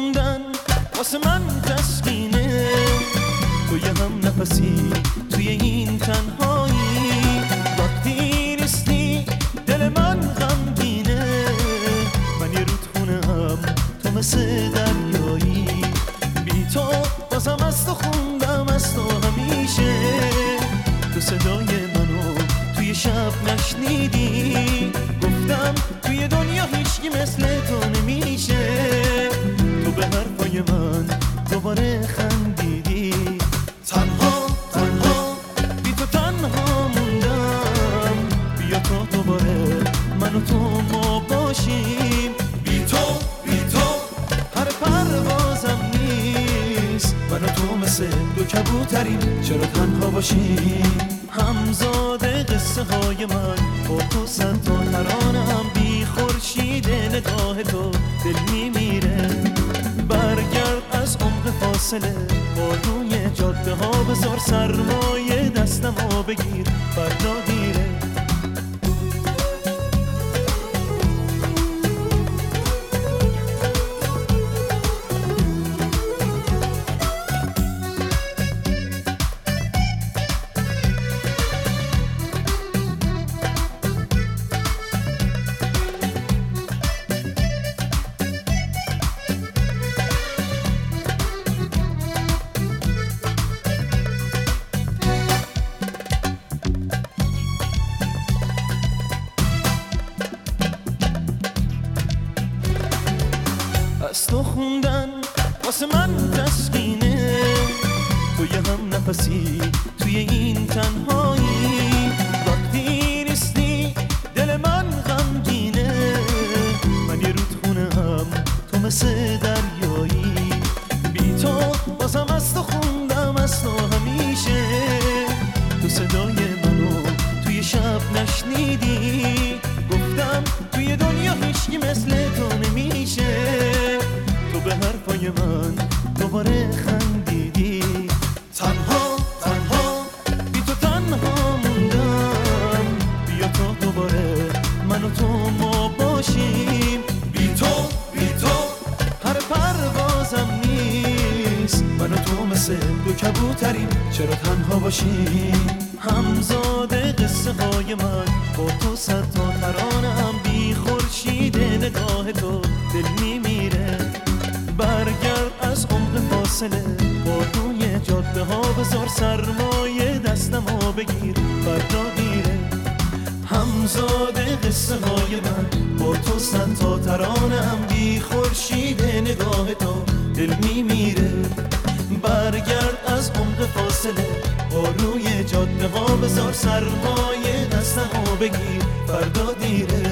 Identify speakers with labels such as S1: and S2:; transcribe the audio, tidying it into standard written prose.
S1: خوندن واسه من تسکینه، تو یه هم نفسی توی این تنهایی، وقتی نیستی دل من غمگینه، من یه رودخونه‌ام تو مثل دریایی، بی تو بازم از تو خوندم از تو همیشه، تو صدای منو توی شب نشنیدی، گفتم توی دنیا هیچکی مثل تو نمیشه، تو به حرفای من دوباره خندیدی. تنها تنها بی تو تنها موندم، بیا تو دوباره من و تو ما باشیم، بی تو هر پروازم نیست، من و تو مثل دو کبوتریم چرا تنها باشیم. همزاد قصه های من با تو صد تا ترانم، بی خورشید نگاه تو دل میمیره، برگرد از عمق فاصله با روی جاده ها، بذار سرمایه دستمو بگیر فردا دیره. از تو خوندن واسه من تسکینه، تو یه هم نفسی توی این تنهایی، وقتی نیستی دل من غمگینه، من یه رودخونه‌ام تو مثل دریایی، بی تو بازم از تو خوندم از تو همیشه، تو صدای منو توی شب نشنیدی، گفتم توی دنیا هیچکی مثل تو نمیشه، تو به حرفای من دوباره خندیدی. تنها بی تو تنها موندم، بیا تو دوباره من و تو ما باشیم، بی تو هر پروازم نیست، من و تو مثل دو کبوتریم چرا تنها باشیم. همزاد قصه های من با تو صد تا ترانم، بی خورشید نگاه تو دل میمیره، برگرد از عمق فاصله با روی جاده ها، بذار سرمایه دستمو بگیر فردا دیره. همزاد قصه های من با تو صد تا ترانم، بی خورشید نگاه تو دل میمیره، برگرد از عمق فاصله با روی جاده ها، بذار سرمایه دستمو بگیر فردا دیره.